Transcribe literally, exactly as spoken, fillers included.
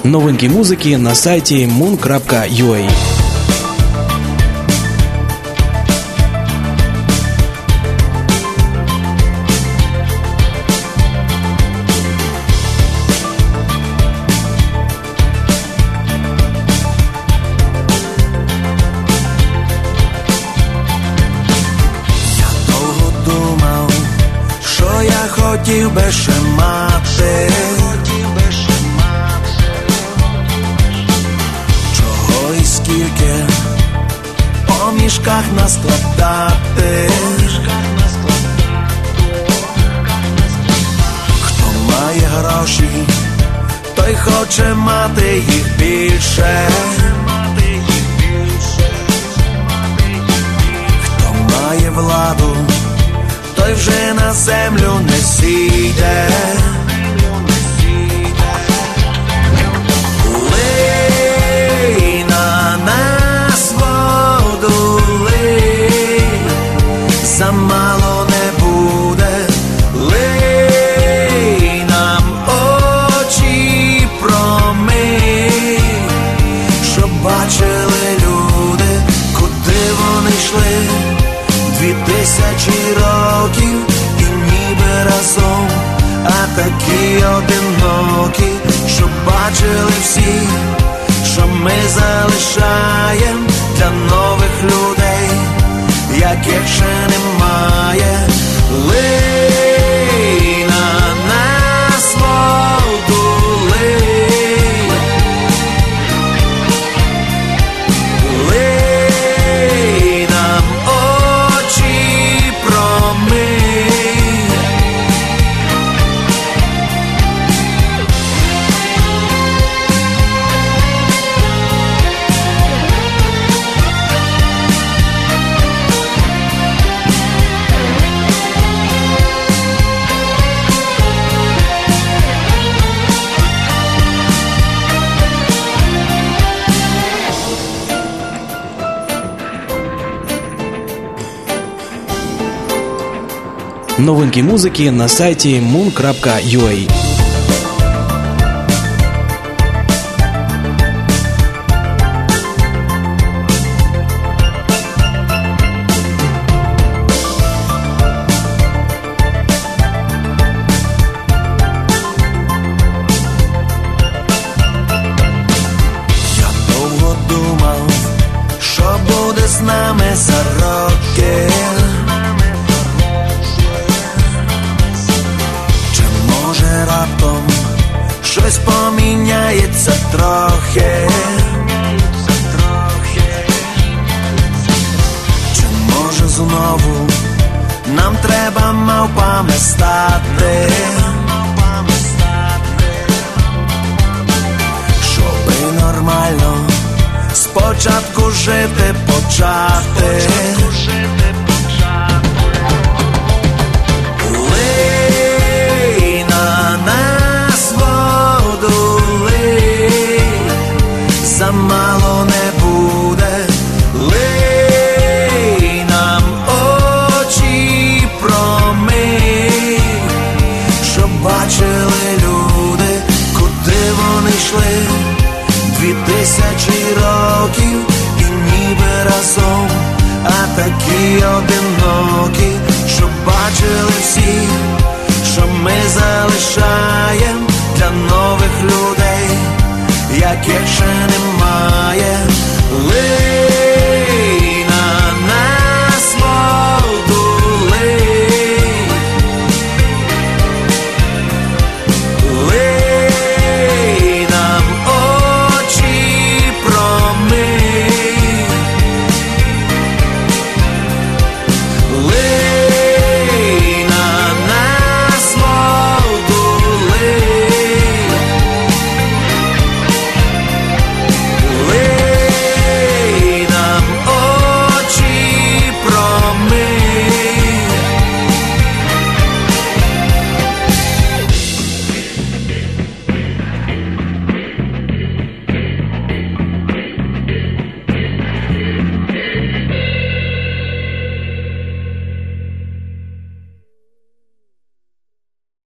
Новинки музики на сайті мун крапка ю а. Хотів би ще мати, чого і скільки по мішках наскладати. Хто має гроші, той хоче мати їх більше. Хто має владу, той вже на землю не сійде. Лий на нас воду, лий, замало не буде. Лий нам очі промий, щоб бачили люди, куди вони йшли. Дві тисячі років і ніби разом, а такі одинокі, щоб бачили всі, що ми залишаєм для нових людей, яких ще немає. Лий на нас воду, лий, лий нам очі промий. Новинки музики на сайті мун крапка ю а. Я довго думав, що буде з нами за роки. Раптом щось поміняється трохи. Чи може знову нам треба мавпами стати, щоби нормально спочатку жити почати. Замало не буде. Лий нам очі промий, щоб бачили люди, куди вони йшли. Дві тисячі років і ніби разом, а такі одинокі, щоб бачили всі, що ми залишаєм для нових людей, яких ще немає.